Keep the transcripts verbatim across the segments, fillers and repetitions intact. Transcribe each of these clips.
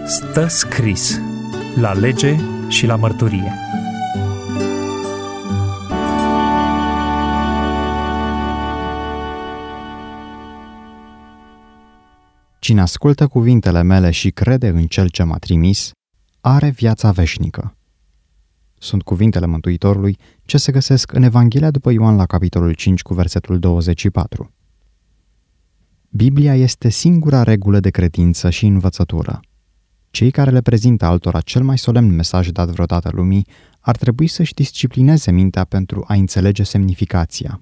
Stă scris la lege și la mărturie. Cine ascultă cuvintele mele și crede în Cel ce m-a trimis, are viața veșnică. Sunt cuvintele Mântuitorului ce se găsesc în Evanghelia după Ioan la capitolul cinci cu versetul douăzeci și patru. Biblia este singura regulă de credință și învățătură. Cei care le prezintă altora cel mai solemn mesaj dat vreodată lumii ar trebui să-și disciplineze mintea pentru a înțelege semnificația.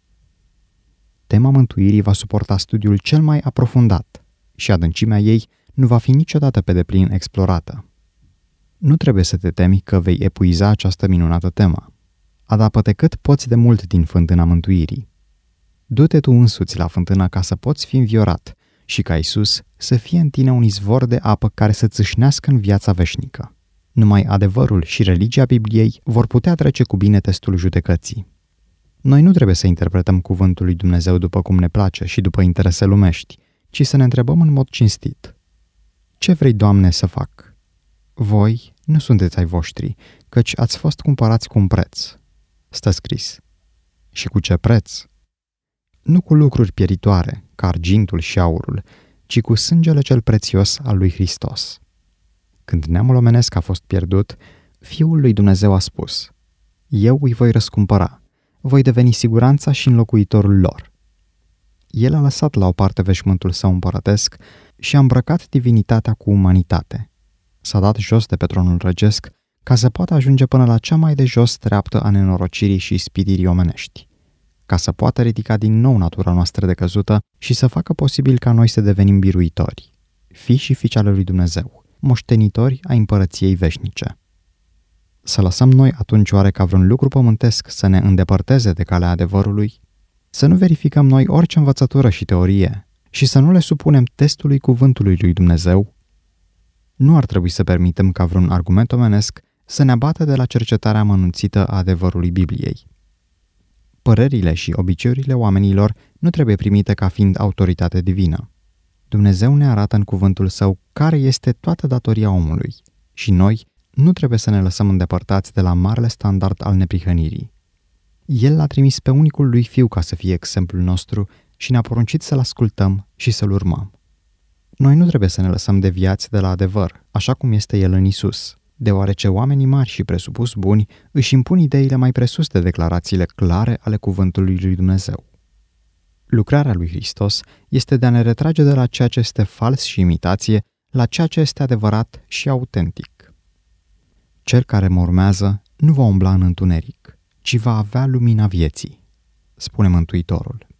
Tema mântuirii va suporta studiul cel mai aprofundat și adâncimea ei nu va fi niciodată pe deplin explorată. Nu trebuie să te temi că vei epuiza această minunată temă. Adapă-te cât poți de mult din fântâna mântuirii. Du-te tu însuți la fântână ca să poți fi înviorat și ca Iisus să fie în tine un izvor de apă care să țâșnească în viața veșnică. Numai adevărul și religia Bibliei vor putea trece cu bine testul judecății. Noi nu trebuie să interpretăm cuvântul lui Dumnezeu după cum ne place și după interese lumești, ci să ne întrebăm în mod cinstit: ce vrei, Doamne, să fac? Voi nu sunteți ai voștri, căci ați fost cumpărați cu un preț. Stă scris. Și cu ce preț? Nu cu lucruri pieritoare, ca argintul și aurul, ci cu sângele cel prețios al lui Hristos. Când neamul omenesc a fost pierdut, Fiul lui Dumnezeu a spus: eu îi voi răscumpăra, voi deveni siguranța și înlocuitorul lor. El a lăsat la o parte veșmântul său împărătesc și a îmbrăcat divinitatea cu umanitate. S-a dat jos de pe tronul regesc ca să poată ajunge până la cea mai de jos treaptă a nenorocirii și ispitirii omenești, ca să poată ridica din nou natura noastră decăzută și să facă posibil ca noi să devenim biruitori, fii și fiice ale lui Dumnezeu, moștenitori ai împărăției veșnice. Să lăsăm noi atunci oare ca vreun lucru pământesc să ne îndepărteze de calea adevărului? Să nu verificăm noi orice învățătură și teorie și să nu le supunem testului cuvântului lui Dumnezeu? Nu ar trebui să permitem ca vreun argument omenesc să ne abată de la cercetarea amănunțită a adevărului Bibliei. Părerile și obiceiurile oamenilor nu trebuie primite ca fiind autoritate divină. Dumnezeu ne arată în cuvântul Său care este toată datoria omului și noi nu trebuie să ne lăsăm îndepărtați de la marele standard al neprihănirii. El l-a trimis pe unicul lui Fiu ca să fie exemplul nostru și ne-a poruncit să-L ascultăm și să-L urmăm. Noi nu trebuie să ne lăsăm deviați de la adevăr, așa cum este El în Isus, deoarece oamenii mari și presupus buni își impun ideile mai presus de declarațiile clare ale cuvântului lui Dumnezeu. Lucrarea lui Hristos este de a ne retrage de la ceea ce este fals și imitație la ceea ce este adevărat și autentic. Cel care mă urmează nu va umbla în întuneric, ci va avea lumina vieții, spune Mântuitorul.